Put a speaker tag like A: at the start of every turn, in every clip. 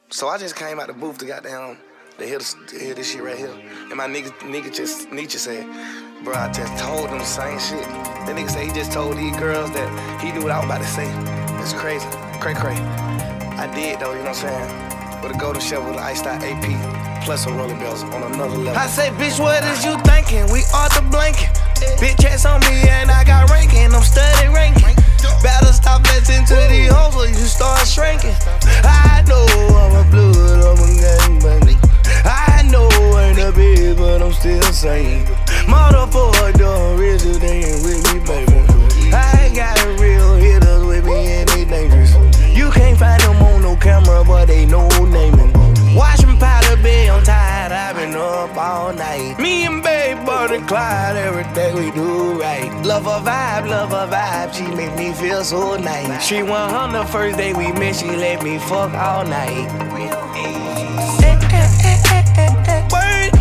A: So I just came out the booth to hear this shit right here. And my nigga just, Nietzsche said, bro, I just told them the same shit. That nigga said he just told these girls that he knew what I was about to say. It's crazy. Cray. I did though, you know what I'm saying? With a golden shell with an iced out AP, plus some rolling bells on another level. I say, bitch, what is you thinking? We are the blanket. Bitch ass on me and I got ranking. I'm steady ranking. Better stop listening to these hoes or you start shrinking. I know I'm a blood, I'm a gangbang. I know I ain't a bitch, but I'm still saying motherfucker done rich, they ain't with me, baby. I ain't got real hitters with me and they dangerous. You can't find them on no camera, but they know naming. Watching powder bay, I'm tired, I've been up all night. Me and Babe, Bonnie and Clyde, every day we do right. Love her vibe, she make me feel so nice. She went on the first day we met, she let me fuck all night. Work.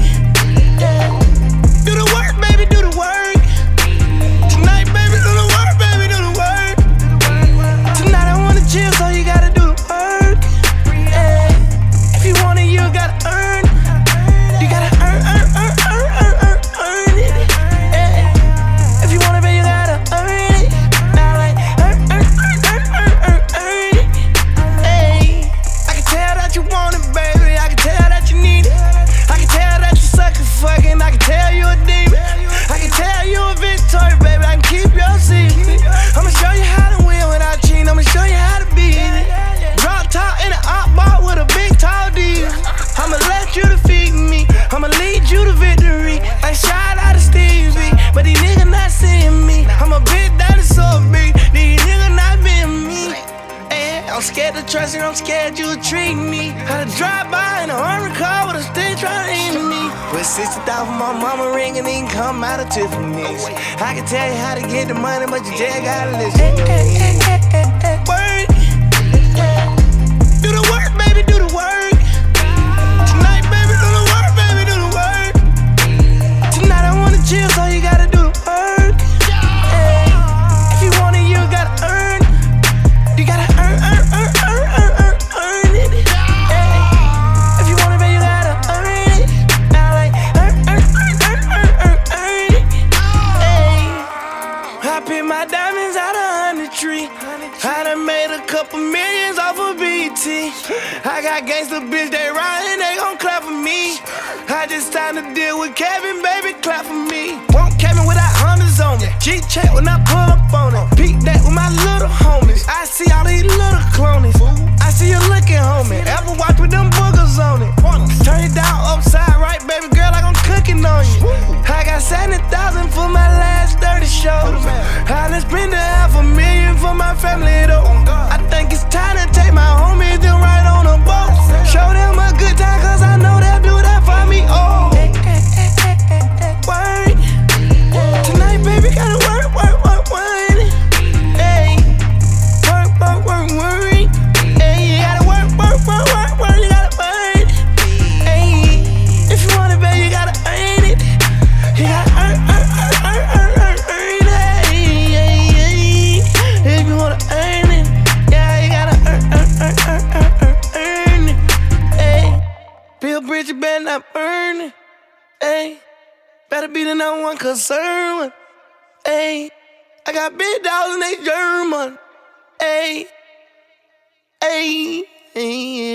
A: Do the work, baby, do the work. Tonight, baby, do the work, baby, do the work. Tonight I wanna chill, so you gotta do the work. If you want it, you gotta earn. You gotta earn it. If you want it, baby, you gotta earn it. Now like earn it. I can tell that you want it, baby. I can tell that you need it. I can tell that you suckin' fucking. I can tell you a demon. I can tell you a victory, baby. I can keep your secret. I'ma show you how to win without cheating. I'ma show you how to beat it. Drop top in an op bar with a big tall D. I'ma let you defeat me. I'ma lead you to victory. Like shout out to Stevie, but these niggas not seeing me. I'm a big dinosaur big. These niggas not being me. I'm scared to trust you, I'm scared you would treat me. Had to drive by in a armored car with a stick trying to hit me. With 60,000 my mama ring and then come out of Tiffany's. I can tell you how to get the money, but you just gotta listen. Work. Do the work, baby, do the work. Tonight, baby, do the work, baby, do the work. Tonight I wanna chill, so you gotta do the work. If you want it, you gotta earn. You gotta earn it. If you want it, baby, you gotta earn it. Now like earn it. I pick my diamonds out of 100 tree. I done made a couple millions off of BT. I got gangsta bitch, they riding, they gon' clap for me. I just signed a deal with Kevin, baby, clap for me. Want Kevin without hundreds on me. G-check when I pull up on it. Peek that with my little homies. I see all these little clonies. I see you looking, homie. Ever watch with them boogers on it? Turn it down upside right, baby girl, like I'm cooking on you. I got 70,000 for my last 30 shows. I done spent $500,000 for my family though. I think it's time to take my homies to ride on a boat. Show them a good time, cause I know they'll do that for me. Oh, work. Tonight, baby, gotta work. Hey, work. Hey, you gotta work. You gotta work. Hey, if you want it, baby, you gotta earn it. You gotta earn it. If you wanna earn it, yeah, you gotta earn it. Hey, Bill Bridges better not burn it. Hey, better be the number one concern. Hey, I got big dogs and they German. Hey.